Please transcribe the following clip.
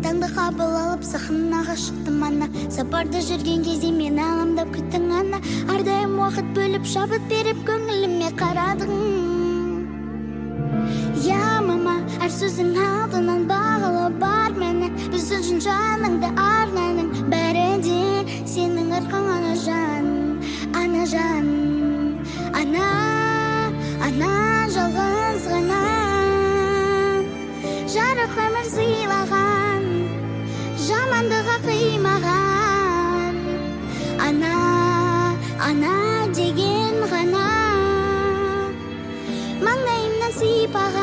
атаңды қабыл алып сахнаға шықтым ана. Сапарда жүрген кезде мен алаңдап күттің ана. Әрдайым уақыт бөліп шабыт беріп көңіліме қарадың. Я мама, әр сөзің алдынан бағалы бар мені. Біз үшін жаныңды арнаның бәрі де сенің арқаң ана жан, ана жан. Ана жалғыз ғана жарық өмір сыйлаған, жамандыға қимаған. Ана деген ғана маңдайымнан сипаған.